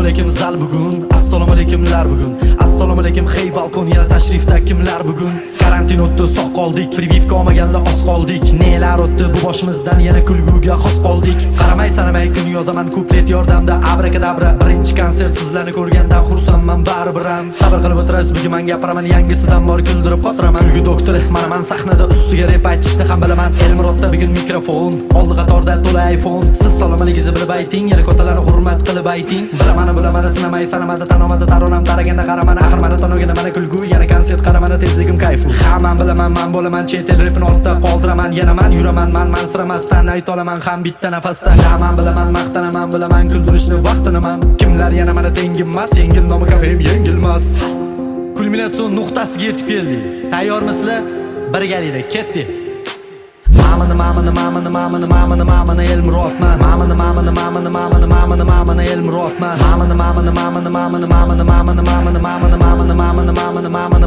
alaykum zal bugun, assalomu alaykumlar bugun, assalomu alaykum hey balkon, yana tashrifda kimlar bugun? Karantin o'tdi, sog' qoldik, privivka olmaganlar oz qoldik. Nelar o'tdi bu boshimizdan, yana kulguga xos qoldik. Qaramay sanamay kun yozaman kuplet yordamda, abrakadabra. Birinchi konsert sizlarni ko'rgandan xursandman baribir-ham. Sabr qilib o'tirasiz, bugun men gapiraman, yangisidan bor kuldirib qotiraman. Kulgu doktori, men sahnada ustiga rep aytishni ham bilaman. Elmurodda bugun mikrofon, oldi qatorda to'la iPhone. Siz salomatligingizni bilib ayting, yana ko'talarni hurmat qilib ayting. Bilaman sinamay sanamada tanomada taronam taraganda qaraman, axir mana tanoganda mana kulgu, yana konsert qaramada tezligim kayfu. Hamma bilaman, men bo'laman, chet el repini ortda qoldiraman, yana men yuraman, men siramasdan ayta olaman ham bitta nafasda. Men bilaman, maqtanaman, bilaman kuldirishni vaqtinaman. Kimlar yana mana tengimmas, yengil nomi kafem yengilmas. Kulminatsion nuqtasiga yetib keldik. Tayyormisizlar? Birgalikda ketdik. Mamani Elmurodman. Mamani Elmurodman. Mamani